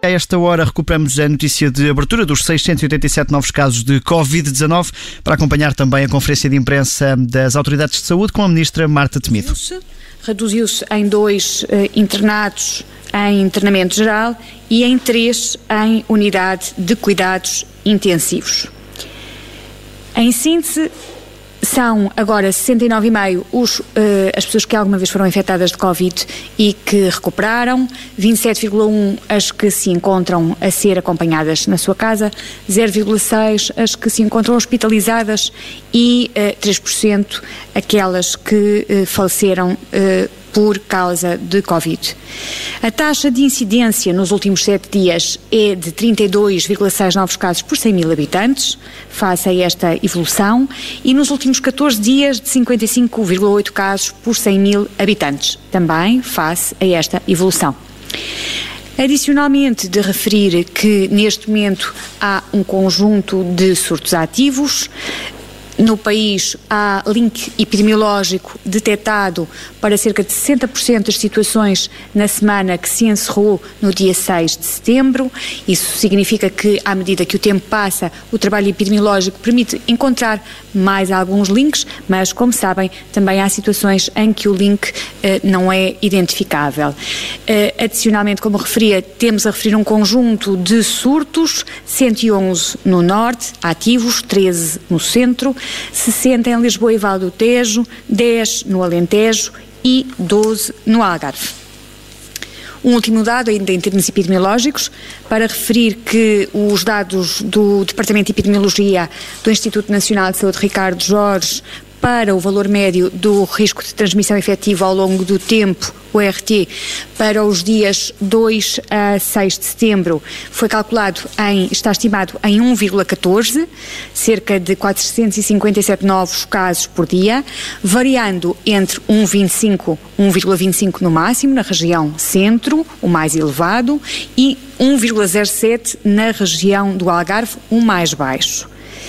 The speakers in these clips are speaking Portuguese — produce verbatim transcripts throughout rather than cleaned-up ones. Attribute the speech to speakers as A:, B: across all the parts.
A: A esta hora recuperamos a notícia de abertura dos seiscentos e oitenta e sete novos casos de covid dezanove, para acompanhar também a conferência de imprensa das autoridades de saúde com a ministra Marta Temido.
B: Reduziu-se em dois eh, internados em internamento geral e em três em unidade de cuidados intensivos. Em síntese, são agora sessenta e nove vírgula cinco os, uh, as pessoas que alguma vez foram infectadas de Covid e que recuperaram, vinte e sete vírgula um as que se encontram a ser acompanhadas na sua casa, zero vírgula seis as que se encontram hospitalizadas e uh, três por cento aquelas que uh, faleceram uh, por causa de Covid. A taxa de incidência nos últimos sete dias é de trinta e dois vírgula seis novos casos por cem mil habitantes, face a esta evolução, e nos últimos catorze dias de cinquenta e cinco vírgula oito casos por cem mil habitantes, também face a esta evolução. Adicionalmente, de referir que neste momento há um conjunto de surtos ativos. No país há link epidemiológico detectado para cerca de sessenta por cento das situações na semana que se encerrou no dia seis de setembro. Isso significa que, à medida que o tempo passa, o trabalho epidemiológico permite encontrar mais alguns links, mas, como sabem, também há situações em que o link eh, não é identificável. Eh, adicionalmente, como referia, temos a referir um conjunto de surtos, cento e onze no norte, ativos, treze no centro, sessenta em Lisboa e Val do Tejo, dez no Alentejo e doze no Algarve. Um último dado, ainda em termos epidemiológicos, para referir que os dados do Departamento de Epidemiologia do Instituto Nacional de Saúde Ricardo Jorge para o valor médio do risco de transmissão efetiva ao longo do tempo, o R T, para os dias dois a seis de setembro, foi calculado em, está estimado em um vírgula catorze, cerca de quatrocentos e cinquenta e sete novos casos por dia, variando entre um vírgula vinte e cinco no máximo, na região centro, o mais elevado, e um vírgula zero sete na região do Algarve, o mais baixo.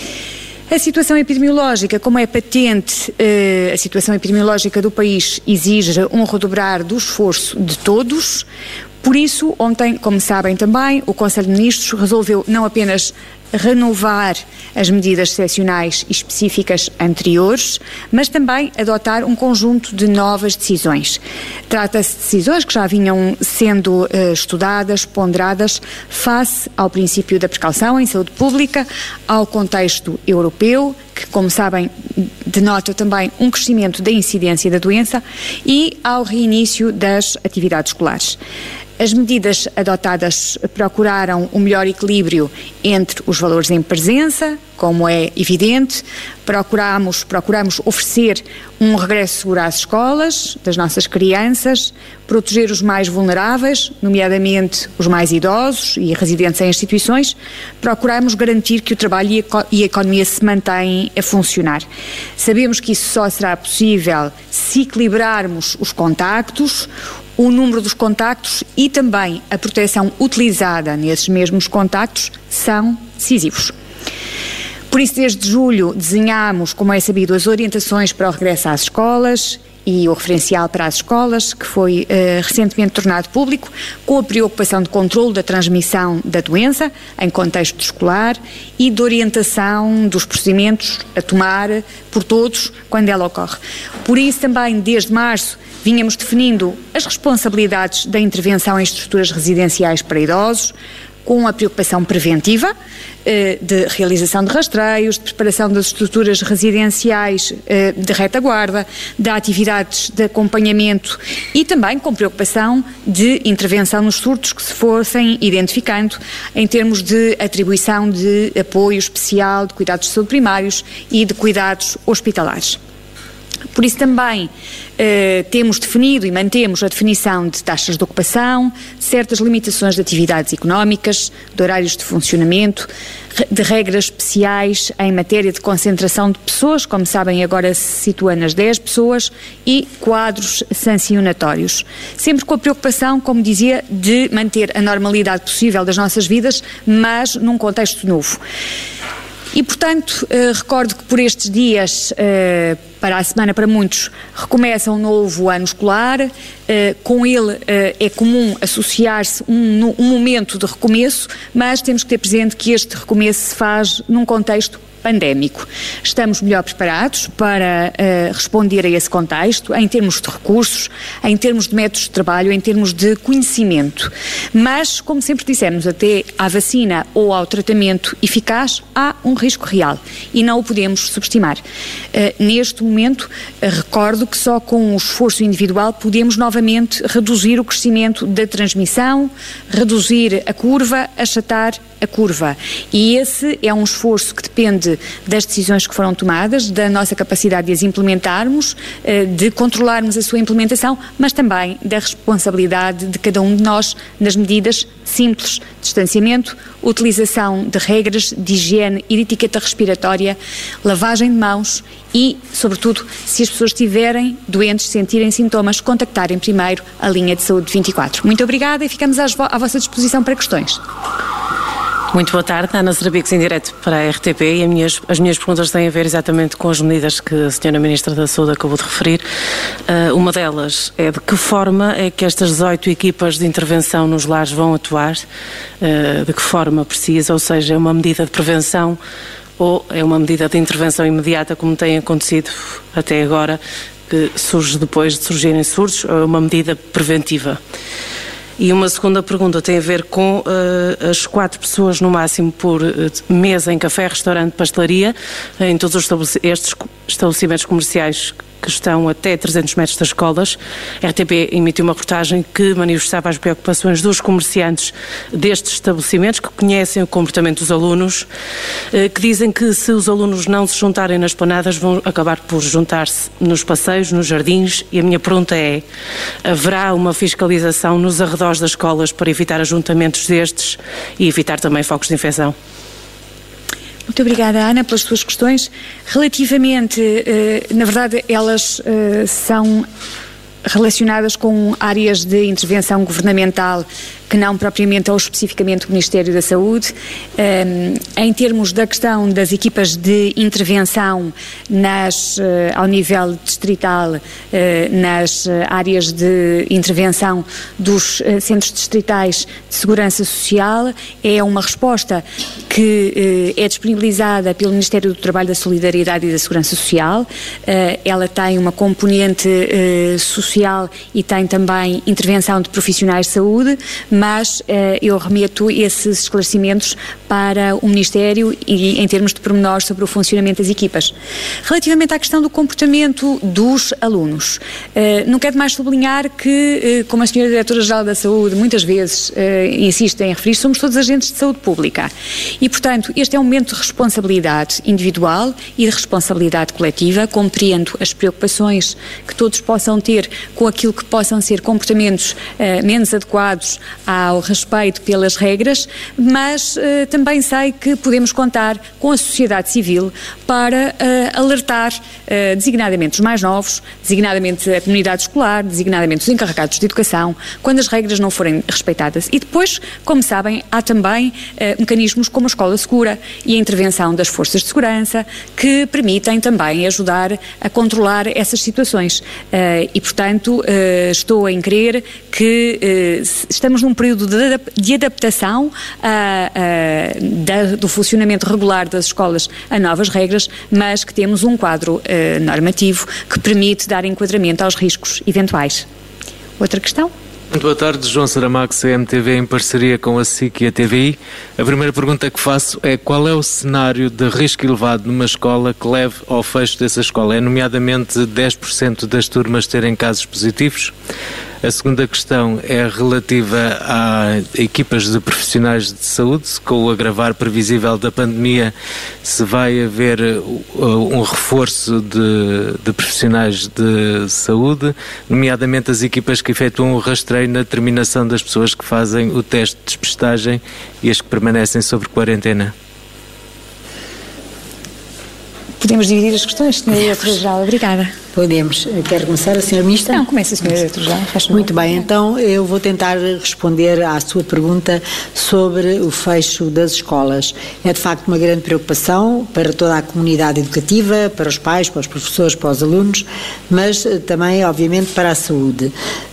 B: A situação epidemiológica, como é patente, eh, a situação epidemiológica do país exige um redobrar do esforço de todos. Por isso, ontem, como sabem também, o Conselho de Ministros resolveu não apenas renovar as medidas excepcionais e específicas anteriores, mas também adotar um conjunto de novas decisões. Trata-se de decisões que já vinham sendo uh, estudadas, ponderadas, face ao princípio da precaução em saúde pública, ao contexto europeu, que, como sabem, denota também um crescimento da incidência da doença, e ao reinício das atividades escolares. As medidas adotadas procuraram o melhor equilíbrio entre os valores em presença, como é evidente, procuramos, procuramos oferecer um regresso seguro às escolas das nossas crianças, proteger os mais vulneráveis, nomeadamente os mais idosos e residentes em instituições, procuramos garantir que o trabalho e a economia se mantêm a funcionar. Sabemos que isso só será possível se equilibrarmos os contactos, o número dos contactos e também a proteção utilizada nesses mesmos contactos são decisivos. Por isso, desde julho, desenhamos, como é sabido, as orientações para o regresso às escolas e o referencial para as escolas, que foi uh, recentemente tornado público, com a preocupação de controle da transmissão da doença em contexto escolar e de orientação dos procedimentos a tomar por todos quando ela ocorre. Por isso, também, desde março, vínhamos definindo as responsabilidades da intervenção em estruturas residenciais para idosos, com a preocupação preventiva eh, de realização de rastreios, de preparação das estruturas residenciais eh, de retaguarda, de atividades de acompanhamento e também com preocupação de intervenção nos surtos que se fossem identificando em termos de atribuição de apoio especial, de cuidados de saúde primários e de cuidados hospitalares. Por isso também eh, temos definido e mantemos a definição de taxas de ocupação, certas limitações de atividades económicas, de horários de funcionamento, de regras especiais em matéria de concentração de pessoas, como sabem agora se situa nas dez pessoas, e quadros sancionatórios. Sempre com a preocupação, como dizia, de manter a normalidade possível das nossas vidas, mas num contexto novo. E, portanto, eh, recordo que por estes dias, eh, para a semana para muitos, recomeça um novo ano escolar, eh, com ele eh, é comum associar-se um, um momento de recomeço, mas temos que ter presente que este recomeço se faz num contexto pandémico. Estamos melhor preparados para uh, responder a esse contexto, em termos de recursos, em termos de métodos de trabalho, em termos de conhecimento. Mas, como sempre dissemos, até à vacina ou ao tratamento eficaz, há um risco real e não o podemos subestimar. Uh, neste momento, uh, recordo que só com o esforço individual podemos novamente reduzir o crescimento da transmissão, reduzir a curva, achatar a curva. E esse é um esforço que depende das decisões que foram tomadas, da nossa capacidade de as implementarmos, de controlarmos a sua implementação, mas também da responsabilidade de cada um de nós nas medidas simples: distanciamento, utilização de regras de higiene e de etiqueta respiratória, lavagem de mãos e, sobretudo, se as pessoas estiverem doentes, sentirem sintomas, contactarem primeiro a linha de saúde vinte e quatro. Muito obrigada e ficamos às vo- à vossa disposição para questões.
C: Muito boa tarde, Ana Serabicos em direto para a R T P, e as minhas, as minhas perguntas têm a ver exatamente com as medidas que a senhora Ministra da Saúde acabou de referir. Uh, uma delas é de que forma é que estas dezoito equipas de intervenção nos lares vão atuar, uh, de que forma precisa, ou seja, é uma medida de prevenção ou é uma medida de intervenção imediata, como tem acontecido até agora, que surge depois de surgirem surtos, ou é uma medida preventiva? E uma segunda pergunta tem a ver com uh, as quatro pessoas no máximo por uh, mesa em café, restaurante, pastelaria, em todos os estabelec- estes estabelecimentos comerciais que estão até trezentos metros das escolas. A R T P emitiu uma reportagem que manifestava as preocupações dos comerciantes destes estabelecimentos, que conhecem o comportamento dos alunos, que dizem que se os alunos não se juntarem nas planadas vão acabar por juntar-se nos passeios, nos jardins. E a minha pergunta é: haverá uma fiscalização nos arredores das escolas para evitar ajuntamentos destes e evitar também focos de infecção?
B: Muito obrigada, Ana, pelas suas questões. Relativamente, eh, na verdade, elas eh, são relacionadas com áreas de intervenção governamental que não propriamente ou especificamente o Ministério da Saúde. Um, em termos da questão das equipas de intervenção nas, uh, ao nível distrital, uh, nas uh, áreas de intervenção dos uh, centros distritais de segurança social, é uma resposta que uh, é disponibilizada pelo Ministério do Trabalho, da Solidariedade e da Segurança Social. Uh, ela tem uma componente uh, social e tem também intervenção de profissionais de saúde, mas eh, eu remeto esses esclarecimentos para o Ministério e em termos de pormenores sobre o funcionamento das equipas. Relativamente à questão do comportamento dos alunos, eh, não quero mais sublinhar que, eh, como a senhora Diretora-Geral da Saúde muitas vezes eh, insiste em referir, somos todos agentes de saúde pública e, portanto, este é um momento de responsabilidade individual e de responsabilidade coletiva. Compreendo as preocupações que todos possam ter com aquilo que possam ser comportamentos eh, menos adequados ao respeito pelas regras, mas uh, também sei que podemos contar com a sociedade civil para uh, alertar uh, designadamente os mais novos, designadamente a comunidade escolar, designadamente os encarregados de educação, quando as regras não forem respeitadas. E depois, como sabem, há também uh, mecanismos como a escola segura e a intervenção das forças de segurança que permitem também ajudar a controlar essas situações. Uh, e, portanto, uh, estou em crer que uh, estamos num período de, de adaptação uh, uh, da, do funcionamento regular das escolas a novas regras, mas que temos um quadro uh, normativo que permite dar enquadramento aos riscos eventuais. Outra questão?
D: Muito boa tarde, João Saramago, C M T V, em parceria com a S I C e a T V I. A primeira pergunta que faço é: qual é o cenário de risco elevado numa escola que leve ao fecho dessa escola? É nomeadamente dez por cento das turmas terem casos positivos? A segunda questão é relativa a equipas de profissionais de saúde. Com o agravar previsível da pandemia, se vai haver um reforço de, de profissionais de saúde, nomeadamente as equipas que efetuam o rastreio na determinação das pessoas que fazem o teste de despistagem e as que permanecem sob quarentena.
B: Podemos dividir as questões, senhora Diretora-Geral. Obrigada.
E: Podemos. Quer começar a senhora Ministra?
B: Não, começa a senhora Diretora já.
E: Muito bem, então eu vou tentar responder à sua pergunta sobre o fecho das escolas. É de facto uma grande preocupação para toda a comunidade educativa, para os pais, para os professores, para os alunos, mas também, obviamente, para a saúde.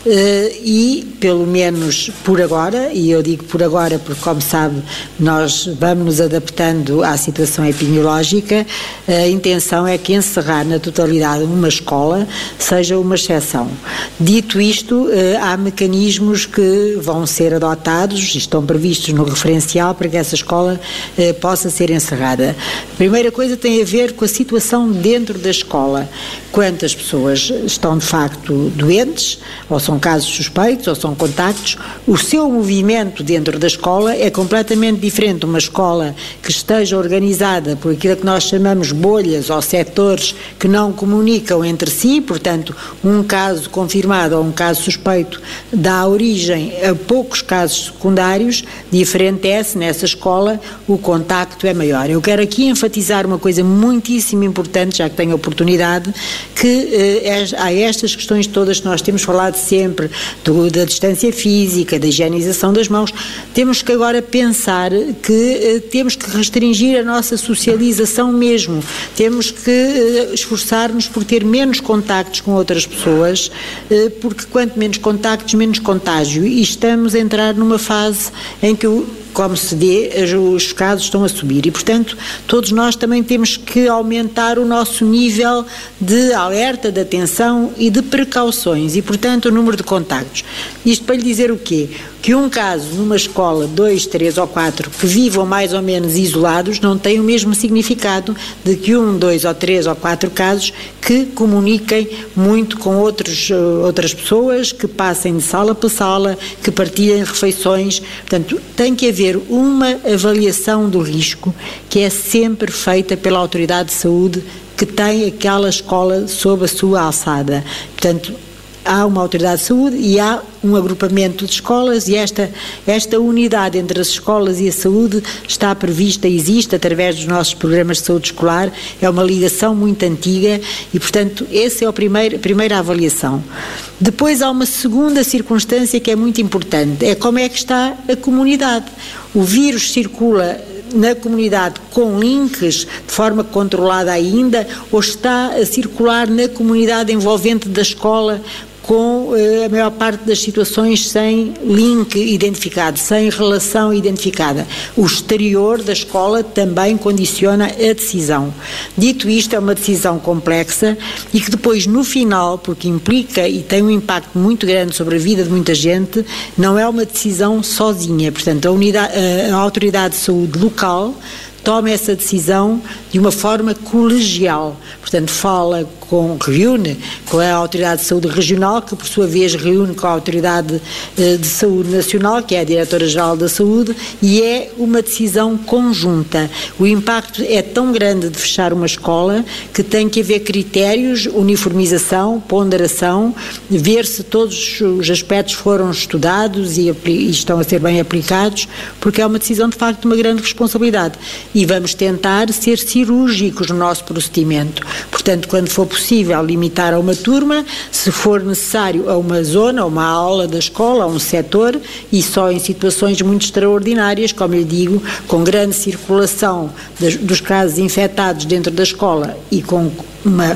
E: E, pelo menos por agora, e eu digo por agora porque, como sabe, nós vamos nos adaptando à situação epidemiológica, a intenção é que encerrar na totalidade uma escola seja uma exceção. Dito isto, há mecanismos que vão ser adotados, estão previstos no referencial para que essa escola possa ser encerrada. A primeira coisa tem a ver com a situação dentro da escola. Quantas pessoas estão de facto doentes, ou são casos suspeitos, ou são contactos, o seu movimento dentro da escola é completamente diferente de uma escola que esteja organizada por aquilo que nós chamamos bolhas ou setores que não comunicam entre si, portanto, um caso confirmado ou um caso suspeito dá origem a poucos casos secundários. Diferente é se nessa escola o contacto é maior. Eu quero aqui enfatizar uma coisa muitíssimo importante, já que tenho a oportunidade, que eh, há estas questões todas que nós temos falado sempre, do, da distância física, da higienização das mãos. Temos que agora pensar que eh, temos que restringir a nossa socialização mesmo. Temos que eh, esforçar-nos por ter menos contactos com outras pessoas, eh, porque quanto menos contactos, menos contágio. E estamos a entrar numa fase em que o como se vê, os casos estão a subir e, portanto, todos nós também temos que aumentar o nosso nível de alerta, de atenção e de precauções e, portanto, o número de contactos. Isto para lhe dizer o quê? Que um caso numa escola, dois, três ou quatro, que vivam mais ou menos isolados, não tem o mesmo significado de que um, dois ou três ou quatro casos que comuniquem muito com outros, outras pessoas, que passem de sala para sala, que partilhem refeições. Portanto, tem que haver uma avaliação do risco que é sempre feita pela Autoridade de Saúde que tem aquela escola sob a sua alçada. Portanto, há uma Autoridade de Saúde e há um agrupamento de escolas e esta, esta unidade entre as escolas e a saúde está prevista, existe através dos nossos programas de saúde escolar, é uma ligação muito antiga e, portanto, essa é a primeira, a primeira avaliação. Depois há uma segunda circunstância que é muito importante, é como é que está a comunidade. O vírus circula na comunidade com links de forma controlada ainda ou está a circular na comunidade envolvente da escola com eh, a maior parte das situações sem link identificado, sem relação identificada. O exterior da escola também condiciona a decisão. Dito isto, é uma decisão complexa e que depois, no final, porque implica e tem um impacto muito grande sobre a vida de muita gente, não é uma decisão sozinha. Portanto, a, unidade, a Autoridade de Saúde local toma essa decisão de uma forma colegial. Portanto, fala com, reúne com a Autoridade de Saúde Regional, que por sua vez reúne com a Autoridade eh, de Saúde Nacional, que é a Diretora-Geral da Saúde, e é uma decisão conjunta. O impacto é tão grande de fechar uma escola que tem que haver critérios, uniformização, ponderação, ver se todos os aspectos foram estudados e, e estão a ser bem aplicados, porque é uma decisão de facto de uma grande responsabilidade. E vamos tentar ser cirúrgicos no nosso procedimento. Portanto, quando for possível limitar a uma turma, se for necessário a uma zona, a uma aula da escola, a um setor, e só em situações muito extraordinárias, como lhe digo, com grande circulação das, dos casos infectados dentro da escola e com uma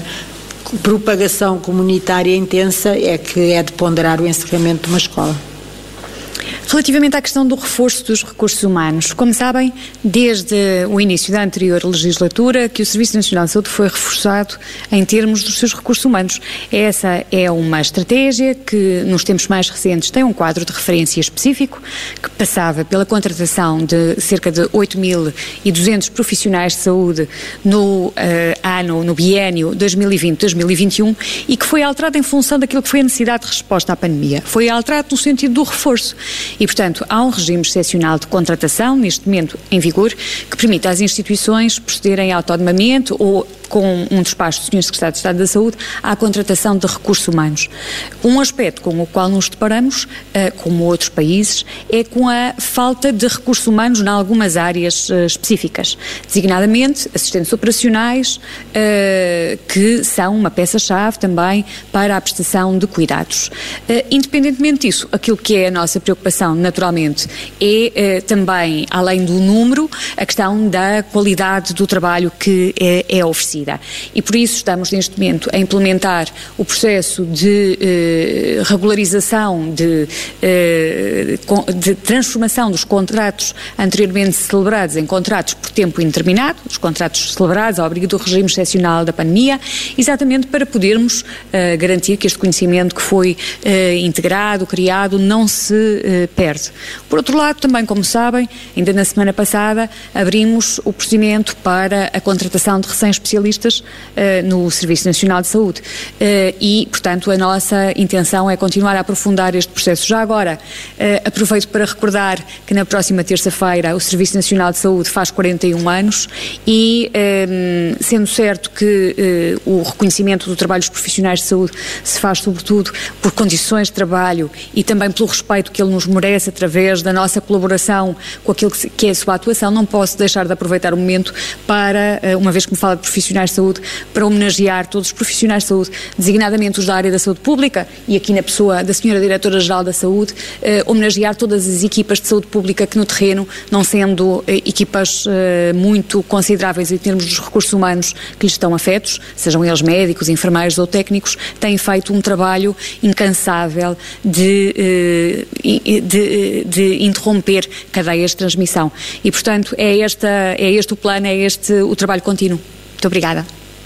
E: propagação comunitária intensa, é que é de ponderar o encerramento de uma escola.
B: Relativamente à questão do reforço dos recursos humanos, como sabem, desde o início da anterior legislatura que o Serviço Nacional de Saúde foi reforçado em termos dos seus recursos humanos. Essa é uma estratégia que nos tempos mais recentes tem um quadro de referência específico que passava pela contratação de cerca de oito mil e duzentos profissionais de saúde no uh, ano, no biénio dois mil e vinte a dois mil e vinte e um e que foi alterado em função daquilo que foi a necessidade de resposta à pandemia. Foi alterado no sentido do reforço. E, portanto, há um regime excepcional de contratação, neste momento em vigor, que permite às instituições procederem autonomamente ou com um despacho do senhor Secretário de Estado da Saúde, à contratação de recursos humanos. Um aspecto com o qual nos deparamos, como outros países, é com a falta de recursos humanos em algumas áreas específicas, designadamente assistentes operacionais, que são uma peça-chave também para a prestação de cuidados. Independentemente disso, aquilo que é a nossa preocupação, naturalmente, é também, além do número, a questão da qualidade do trabalho que é, é oferecida. E por isso estamos neste momento a implementar o processo de eh, regularização, de, eh, de transformação dos contratos anteriormente celebrados em contratos por tempo indeterminado, os contratos celebrados ao abrigo do regime excepcional da pandemia, exatamente para podermos eh, garantir que este conhecimento que foi eh, integrado, criado, não se eh, perde. Por outro lado, também, como sabem, ainda na semana passada abrimos o procedimento para a contratação de recém-especialistas uh, no Serviço Nacional de Saúde uh, e, portanto, a nossa intenção é continuar a aprofundar este processo. Já agora, uh, aproveito para recordar que na próxima terça-feira o Serviço Nacional de Saúde faz quarenta e um anos e, um, sendo certo que uh, o reconhecimento do trabalho dos profissionais de saúde se faz sobretudo por condições de trabalho e também pelo respeito que ele nos merece através da nossa colaboração com aquilo que, que é a sua atuação, não posso deixar de aproveitar o momento para, uma vez que me fala de profissionais de saúde, para homenagear todos os profissionais de saúde, designadamente os da área da saúde pública e aqui na pessoa da senhora Diretora-Geral da Saúde, eh, homenagear todas as equipas de saúde pública que no terreno, não sendo eh, equipas eh, muito consideráveis em termos dos recursos humanos que lhes estão afetos, sejam eles médicos, enfermeiros ou técnicos, têm feito um trabalho incansável de, eh, de, de interromper cadeias de transmissão. E, portanto, é, esta, é este o plano, é este o trabalho contínuo. Muito obrigada.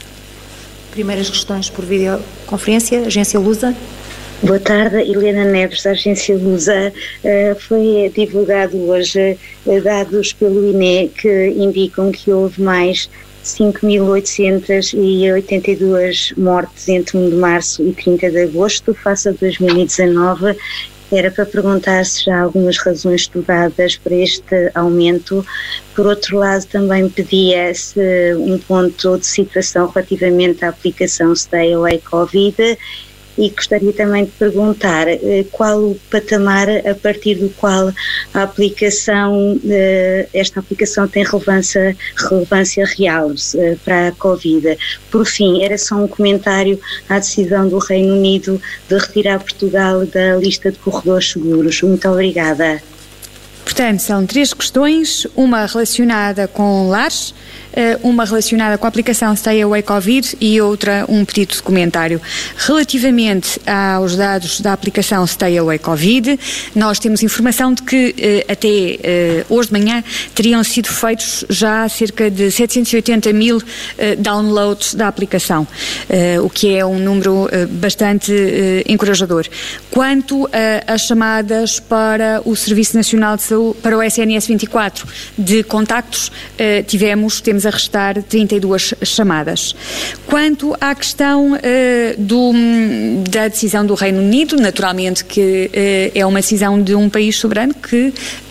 F: Primeiras questões por videoconferência, Agência Lusa.
G: Boa tarde, Helena Neves, da Agência Lusa. Uh, foi divulgado hoje uh, dados pelo I N E que indicam que houve mais cinco mil oitocentas e oitenta e duas mortes entre um de março e trinta de agosto, face a dois mil e dezanove. Era para perguntar se já há algumas razões estudadas para este aumento. Por outro lado, também pedia-se um ponto de situação relativamente à aplicação Stay Away Covid e gostaria também de perguntar eh, qual o patamar a partir do qual a aplicação, eh, esta aplicação tem relevância, relevância real eh, para a Covid. Por fim, era só um comentário à decisão do Reino Unido de retirar Portugal da lista de corredores seguros. Muito obrigada.
B: Portanto, são três questões, uma relacionada com lares, uma relacionada com a aplicação Stay Away Covid e outra um pedido de comentário. Relativamente aos dados da aplicação Stay Away Covid, nós temos informação de que até hoje de manhã teriam sido feitos já cerca de setecentos e oitenta mil downloads da aplicação, o que é um número bastante encorajador. Quanto às chamadas para o Serviço Nacional de Saúde, para o S N S vinte e quatro de contactos, tivemos, temos a restar trinta e duas chamadas. Quanto à questão uh, do, da decisão do Reino Unido, naturalmente que uh, é uma decisão de um país soberano que,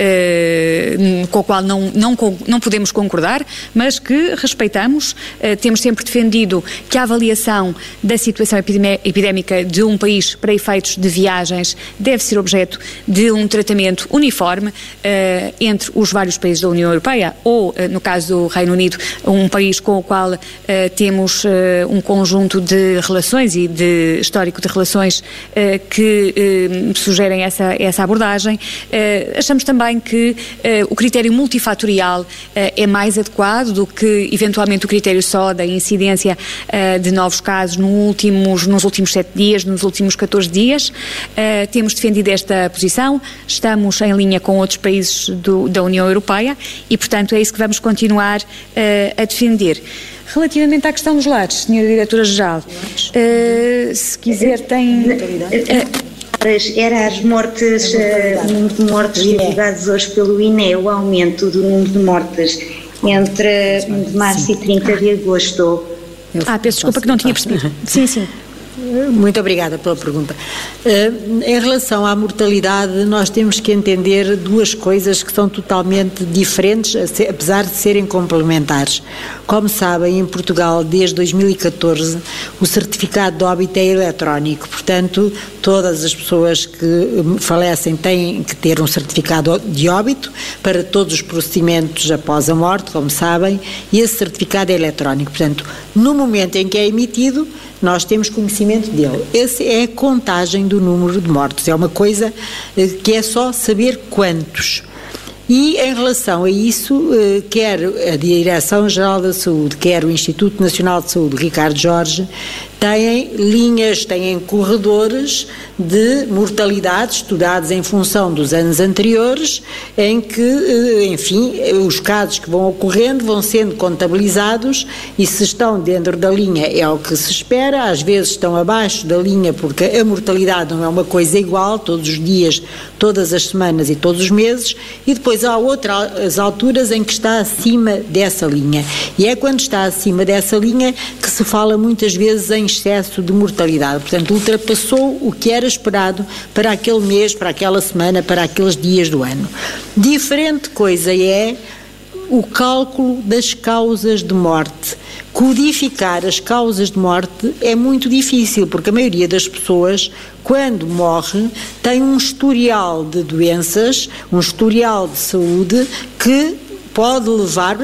B: uh, com a qual não, não, não podemos concordar, mas que respeitamos. Uh, temos sempre defendido que a avaliação da situação epidémica de um país para efeitos de viagens deve ser objeto de um tratamento uniforme uh, entre os vários países da União Europeia ou, uh, no caso do Reino Unido, um país com o qual uh, temos uh, um conjunto de relações e de histórico de relações uh, que uh, sugerem essa, essa abordagem. Uh, achamos também que uh, o critério multifatorial uh, é mais adequado do que eventualmente o critério só da incidência uh, de novos casos no últimos, nos últimos sete dias, nos últimos catorze dias. Uh, temos defendido esta posição, estamos em linha com outros países do, da União Europeia e, portanto, é isso que vamos continuar uh, a defender. Relativamente à questão dos lares, senhora Diretora-Geral, uh, se quiser tem... Uh,
G: Era as mortes, uh, o número de mortes divulgados hoje pelo I N E, o aumento do número de mortes entre um de março e trinta de agosto.
B: Ah, peço desculpa que não tinha percebido. Sim, sim.
E: Muito obrigada pela pergunta. Uh, em relação à mortalidade, nós temos que entender duas coisas que são totalmente diferentes, apesar de serem complementares. Como sabem, em Portugal, desde dois mil e catorze, o certificado de óbito é eletrónico, portanto, todas as pessoas que falecem têm que ter um certificado de óbito para todos os procedimentos após a morte, como sabem, e esse certificado é eletrónico. Portanto, no momento em que é emitido, nós temos conhecimento dele. Essa é a contagem do número de mortos. É uma coisa que é só saber quantos. E em relação a isso, quer a Direção-Geral da Saúde, quer o Instituto Nacional de Saúde, Ricardo Jorge, têm linhas, têm corredores de mortalidade estudados em função dos anos anteriores, em que, enfim, os casos que vão ocorrendo vão sendo contabilizados e se estão dentro da linha é o que se espera, às vezes estão abaixo da linha porque a mortalidade não é uma coisa igual todos os dias, todas as semanas e todos os meses, e depois há outras alturas em que está acima dessa linha. E é quando está acima dessa linha que se fala muitas vezes em excesso de mortalidade, portanto ultrapassou o que era esperado para aquele mês, para aquela semana, para aqueles dias do ano. Diferente coisa é o cálculo das causas de morte. Codificar as causas de morte é muito difícil, porque a maioria das pessoas, quando morre, tem um historial de doenças, um historial de saúde que pode levar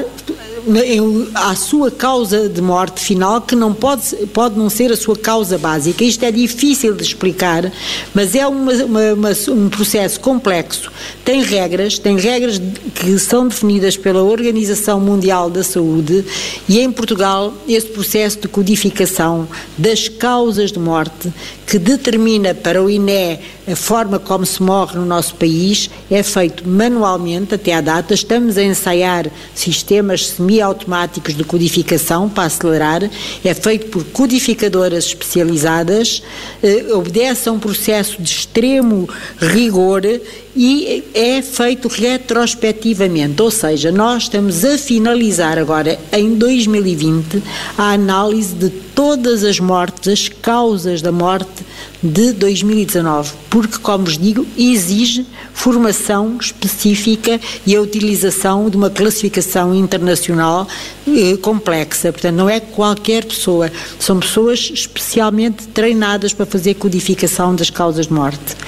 E: à sua causa de morte final, que não pode, pode não ser a sua causa básica. Isto é difícil de explicar, mas é uma, uma, uma, um processo complexo. Tem regras, tem regras que são definidas pela Organização Mundial da Saúde, e em Portugal esse processo de codificação das causas de morte, que determina para o I N E a forma como se morre no nosso país, é feito manualmente até à data. Estamos a ensaiar sistemas semi-automáticos de codificação para acelerar, é feito por codificadoras especializadas, eh, obedece a um processo de extremo rigor e é feito retrospectivamente, ou seja, nós estamos a finalizar agora, em dois mil e vinte, a análise de todas as mortes, as causas da morte de dois mil e dezanove, porque, como vos digo, exige formação específica e a utilização de uma classificação internacional eh, complexa. Portanto, não é qualquer pessoa, são pessoas especialmente treinadas para fazer codificação das causas de morte.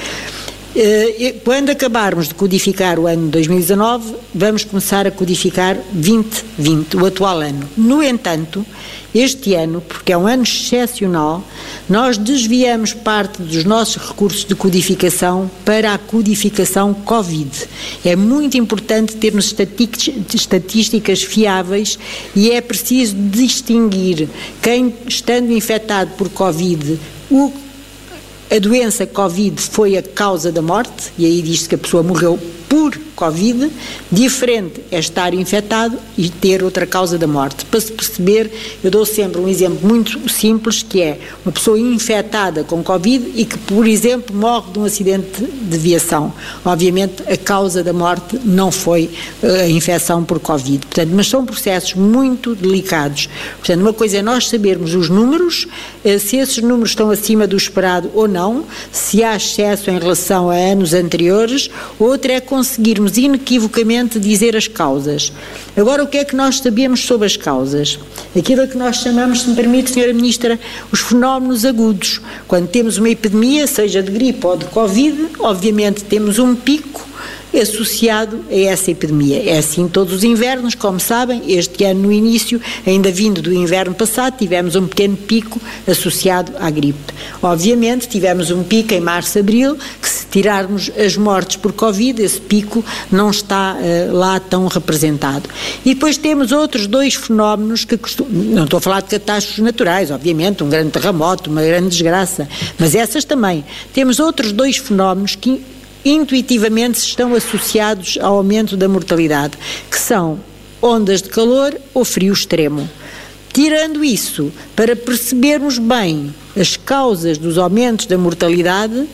E: Quando acabarmos de codificar o ano dois mil e dezanove, vamos começar a codificar vinte vinte, o atual ano. No entanto, este ano, porque é um ano excepcional, nós desviamos parte dos nossos recursos de codificação para a codificação Covid. É muito importante termos estatísticas fiáveis e é preciso distinguir quem, estando infectado por Covid, o a doença Covid foi a causa da morte, e aí diz-se que a pessoa morreu por Covid, diferente é estar infectado e ter outra causa da morte. Para se perceber, eu dou sempre um exemplo muito simples, que é uma pessoa infectada com Covid e que, por exemplo, morre de um acidente de viação. Obviamente, a causa da morte não foi a infecção por Covid. Portanto, mas são processos muito delicados. Portanto, uma coisa é nós sabermos os números, se esses números estão acima do esperado ou não, se há excesso em relação a anos anteriores. Outra é conseguirmos inequivocamente dizer as causas. Agora, o que é que nós sabemos sobre as causas? Aquilo que nós chamamos, se me permite, senhora Ministra, os fenómenos agudos. Quando temos uma epidemia, seja de gripe ou de Covid, obviamente temos um pico associado a essa epidemia. É assim todos os invernos, como sabem. Este ano, no início, ainda vindo do inverno passado, tivemos um pequeno pico associado à gripe. Obviamente, tivemos um pico em março, abril, que se tirarmos as mortes por Covid, esse pico não está uh, lá tão representado. E depois temos outros dois fenómenos que costumam, não estou a falar de catástrofes naturais, obviamente, um grande terremoto, uma grande desgraça, mas essas também. Temos outros dois fenómenos que intuitivamente estão associados ao aumento da mortalidade, que são ondas de calor ou frio extremo. Tirando isso, para percebermos bem as causas dos aumentos da mortalidade,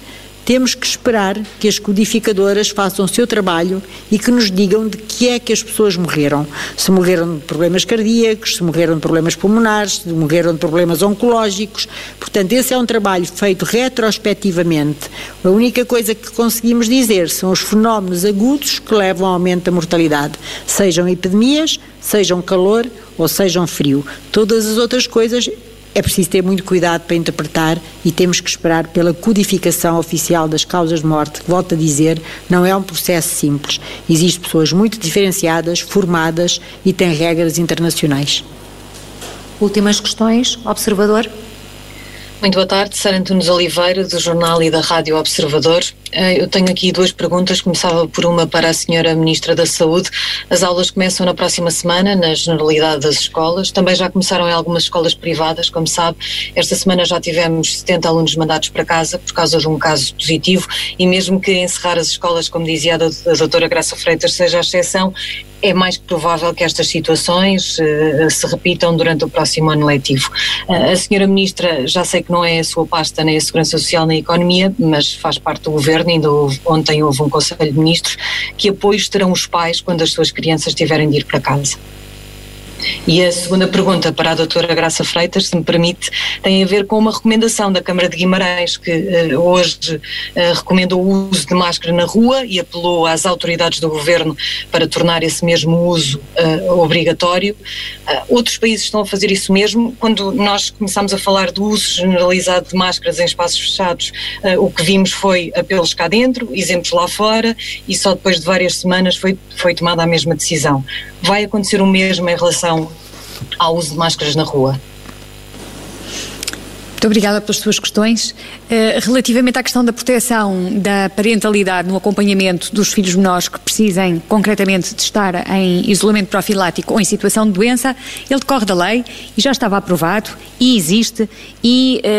E: temos que esperar que as codificadoras façam o seu trabalho e que nos digam de que é que as pessoas morreram. Se morreram de problemas cardíacos, se morreram de problemas pulmonares, se morreram de problemas oncológicos. Portanto, esse é um trabalho feito retrospectivamente. A única coisa que conseguimos dizer são os fenómenos agudos que levam ao aumento da mortalidade, sejam epidemias, sejam calor ou sejam frio. Todas as outras coisas é preciso ter muito cuidado para interpretar e temos que esperar pela codificação oficial das causas de morte, que, volto a dizer, não é um processo simples. Existem pessoas muito diferenciadas, formadas e têm regras internacionais.
F: Últimas questões, observador.
H: Muito boa tarde, Sara Antunes Oliveira, do Jornal e da Rádio Observador. Eu tenho aqui duas perguntas, começava por uma para a senhora Ministra da Saúde. As aulas começam na próxima semana, na generalidade das escolas, também já começaram em algumas escolas privadas, como sabe. Esta semana já tivemos setenta alunos mandados para casa por causa de um caso positivo e mesmo que encerrar as escolas, como dizia a doutora Graça Freitas, seja a exceção, é mais provável que estas situações uh, se repitam durante o próximo ano letivo. Uh, a senhora Ministra, já sei que não é a sua pasta nem a Segurança Social nem a Economia, mas faz parte do Governo, ainda houve, ontem houve um Conselho de Ministros. Que apoios terão os pais quando as suas crianças tiverem de ir para casa? E a segunda pergunta para a doutora Graça Freitas, se me permite, tem a ver com uma recomendação da Câmara de Guimarães, que uh, hoje uh, recomendou o uso de máscara na rua e apelou às autoridades do Governo para tornar esse mesmo uso uh, obrigatório. Uh, outros países estão a fazer isso mesmo. Quando nós começámos a falar do uso generalizado de máscaras em espaços fechados, uh, o que vimos foi apelos cá dentro, exemplos lá fora, e só depois de várias semanas foi, foi tomada a mesma decisão. Vai acontecer o mesmo em relação ao uso de máscaras na rua?
B: Muito obrigada pelas suas questões. Uh, relativamente à questão da proteção da parentalidade no acompanhamento dos filhos menores que precisem concretamente de estar em isolamento profilático ou em situação de doença, ele decorre da lei e já estava aprovado e existe e uh,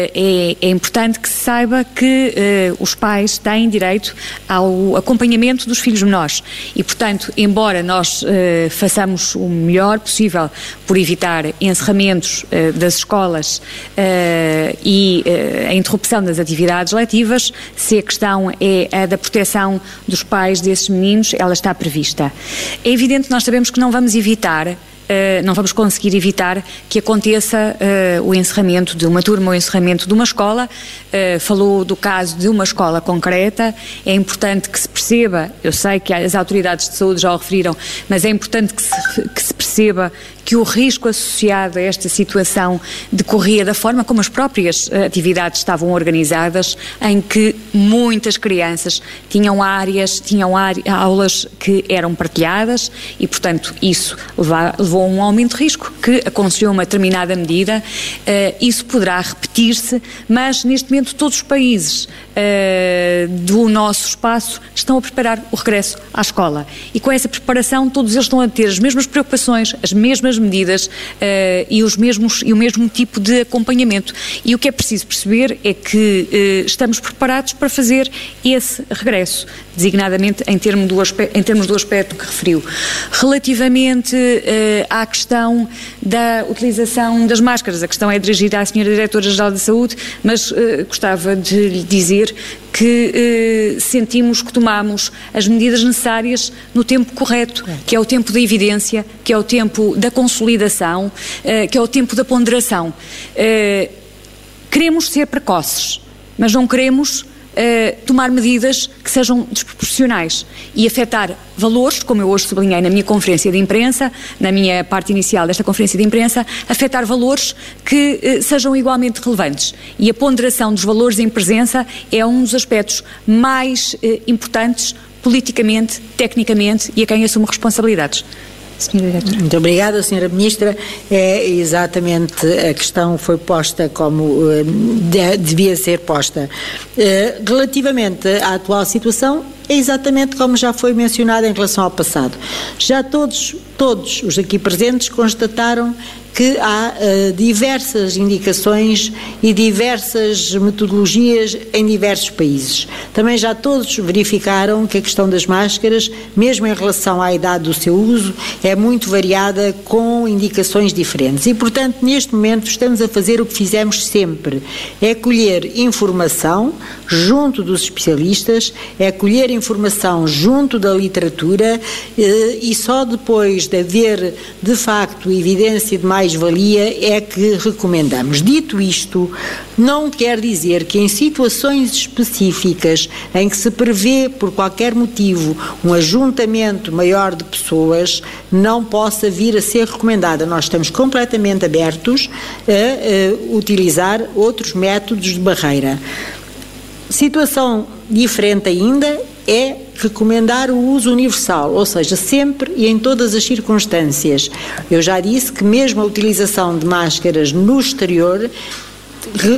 B: é, é importante que se saiba que uh, os pais têm direito ao acompanhamento dos filhos menores e, portanto, embora nós uh, façamos o melhor possível por evitar encerramentos uh, das escolas uh, e uh, a interrupção das atividades letivas, se a questão é a da proteção dos pais desses meninos, ela está prevista. É evidente que nós sabemos que não vamos evitar Uh, não vamos conseguir evitar que aconteça uh, o encerramento de uma turma ou o encerramento de uma escola. Uh, falou do caso de uma escola concreta. É importante que se perceba, eu sei que as autoridades de saúde já o referiram, mas é importante que se, que se perceba que o risco associado a esta situação decorria da forma como as próprias atividades estavam organizadas, em que muitas crianças tinham áreas, tinham áreas, aulas que eram partilhadas e, portanto, isso leva, levou a um aumento de risco que aconselhou uma determinada medida. Uh, isso poderá repetir-se, mas neste momento todos os países uh, do nosso espaço estão a preparar o regresso à escola e com essa preparação todos eles estão a ter as mesmas preocupações, as mesmas medidas uh, e, os mesmos, e o mesmo tipo de acompanhamento. E o que é preciso perceber é que uh, estamos preparados para fazer esse regresso, designadamente em, termo do aspecto, em termos do aspecto que referiu. Relativamente uh, à questão da utilização das máscaras, a questão é dirigida à senhora Diretora-Geral da Saúde, mas uh, gostava de lhe dizer que eh, sentimos que tomamos as medidas necessárias no tempo correto, que é o tempo da evidência, que é o tempo da consolidação, eh, que é o tempo da ponderação. Eh, queremos ser precoces, mas não queremos Uh, tomar medidas que sejam desproporcionais e afetar valores, como eu hoje sublinhei na minha conferência de imprensa, na minha parte inicial desta conferência de imprensa, afetar valores que uh, sejam igualmente relevantes. E a ponderação dos valores em presença é um dos aspectos mais uh, importantes politicamente, tecnicamente e a quem assume responsabilidades.
E: Muito obrigada, senhora Ministra. É exatamente a questão foi posta como uh, de, devia ser posta. Uh, relativamente à atual situação, é exatamente como já foi mencionado em relação ao passado. Já todos, todos os aqui presentes constataram que há uh, diversas indicações e diversas metodologias em diversos países. Também já todos verificaram que a questão das máscaras, mesmo em relação à idade do seu uso, é muito variada, com indicações diferentes. E, portanto, neste momento estamos a fazer o que fizemos sempre, é colher informação junto dos especialistas, é colher informação junto da literatura eh, e só depois de haver, de facto, evidência de mais mais-valia é que recomendamos. Dito isto, não quer dizer que em situações específicas em que se prevê, por qualquer motivo, um ajuntamento maior de pessoas, não possa vir a ser recomendada. Nós estamos completamente abertos a, a utilizar outros métodos de barreira. Situação diferente ainda é recomendar o uso universal, ou seja, sempre e em todas as circunstâncias. Eu já disse que mesmo a utilização de máscaras no exterior re,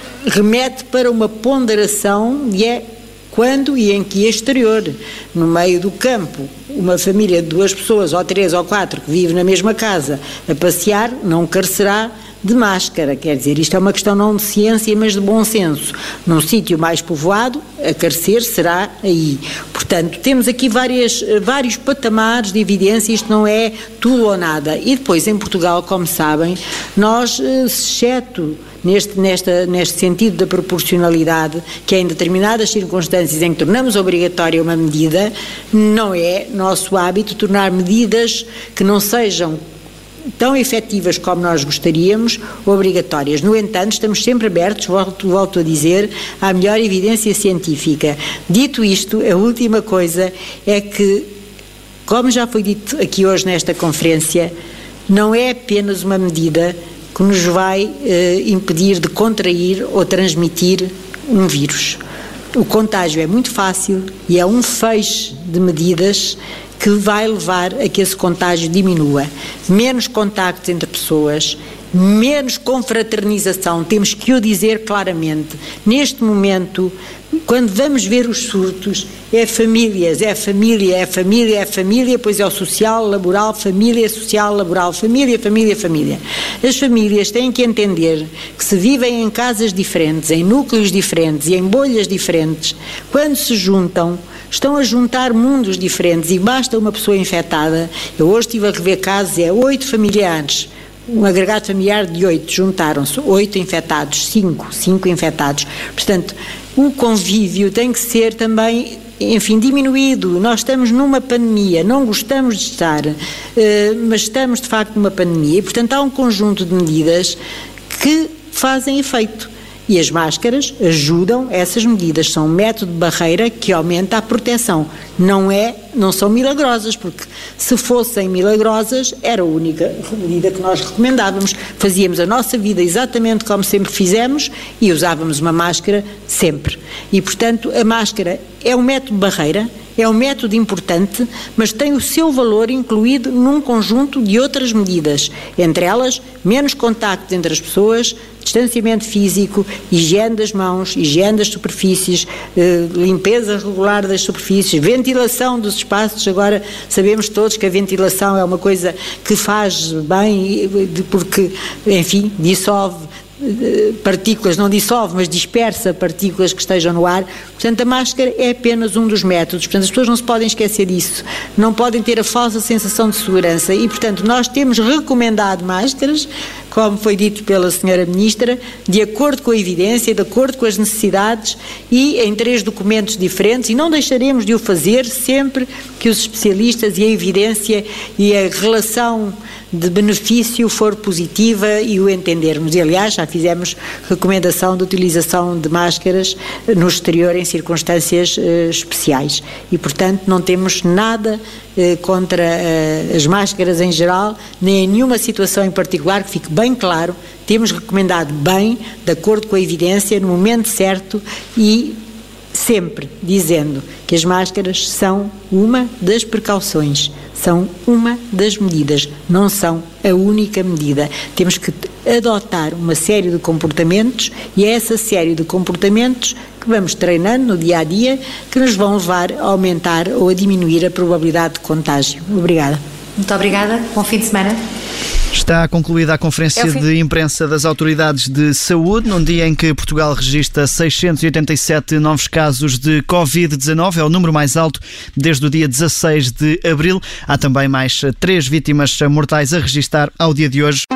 E: remete para uma ponderação de é quando e em que exterior. No meio do campo, uma família de duas pessoas, ou três ou quatro, que vive na mesma casa, a passear, não carecerá de máscara. Quer dizer, isto é uma questão não de ciência, mas de bom senso. Num sítio mais povoado, a carecer será aí. Portanto, temos aqui várias, vários patamares de evidência, isto não é tudo ou nada. E depois, em Portugal, como sabem, nós, exceto neste, nesta, neste sentido da proporcionalidade, que é em determinadas circunstâncias em que tornamos obrigatória uma medida, não é nosso hábito tornar medidas que não sejam tão efetivas como nós gostaríamos, obrigatórias. No entanto, estamos sempre abertos, volto, volto a dizer, à melhor evidência científica. Dito isto, a última coisa é que, como já foi dito aqui hoje nesta conferência, não é apenas uma medida que nos vai eh, impedir de contrair ou transmitir um vírus. O contágio é muito fácil e é um feixe de medidas que vai levar a que esse contágio diminua. Menos contactos entre pessoas, menos confraternização, temos que o dizer claramente. Neste momento, quando vamos ver os surtos, é famílias, é família, é família, é família, pois é o social, laboral, família, social, laboral, família, família, família. As famílias têm que entender que se vivem em casas diferentes, em núcleos diferentes e em bolhas diferentes, quando se juntam, estão a juntar mundos diferentes e basta uma pessoa infectada. Eu hoje estive a rever casos, é oito familiares, um agregado familiar de oito, juntaram-se, oito infectados, cinco, cinco infectados. Portanto, o convívio tem que ser também, enfim, diminuído. Nós estamos numa pandemia, não gostamos de estar, mas estamos de facto numa pandemia e, portanto, há um conjunto de medidas que fazem efeito. E as máscaras ajudam essas medidas, são um método de barreira que aumenta a proteção. Não é, não são milagrosas, porque se fossem milagrosas era a única medida que nós recomendávamos. Fazíamos a nossa vida exatamente como sempre fizemos e usávamos uma máscara sempre. E, portanto, a máscara é um método de barreira, é um método importante, mas tem o seu valor incluído num conjunto de outras medidas, entre elas menos contactos entre as pessoas, distanciamento físico, higiene das mãos, higiene das superfícies, eh, limpeza regular das superfícies, ventilação dos espaços. Agora sabemos todos que a ventilação é uma coisa que faz bem, porque, enfim, dissolve partículas, não dissolve, mas dispersa partículas que estejam no ar. Portanto, a máscara é apenas um dos métodos. Portanto, as pessoas não se podem esquecer disso. Não podem ter a falsa sensação de segurança. E, portanto, nós temos recomendado máscaras, como foi dito pela senhora Ministra, de acordo com a evidência, de acordo com as necessidades e em três documentos diferentes, e não deixaremos de o fazer sempre que os especialistas e a evidência e a relação de benefício for positiva e o entendermos. E, aliás, já fizemos recomendação de utilização de máscaras no exterior em circunstâncias eh, especiais. E, portanto, não temos nada eh, contra eh, as máscaras em geral, nem em nenhuma situação em particular, que fique bem claro. Temos recomendado bem, de acordo com a evidência, no momento certo e sempre dizendo que as máscaras são uma das precauções, são uma das medidas, não são a única medida. Temos que adotar uma série de comportamentos e é essa série de comportamentos que vamos treinando no dia a dia, que nos vão levar a aumentar ou a diminuir a probabilidade de contágio. Obrigada.
F: Muito obrigada. Bom fim de semana.
A: Está concluída a conferência
F: é
A: de imprensa das autoridades de saúde, num dia em que Portugal registra seiscentos e oitenta e sete novos casos de covid dezanove, é o número mais alto desde o dia dezasseis de abril. Há também mais três vítimas mortais a registar ao dia de hoje.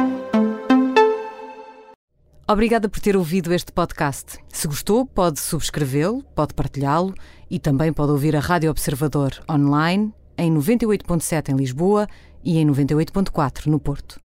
I: Obrigada por ter ouvido este podcast. Se gostou, pode subscrevê-lo, pode partilhá-lo e também pode ouvir a Rádio Observador online em noventa e oito ponto sete em Lisboa e em noventa e oito ponto quatro no Porto.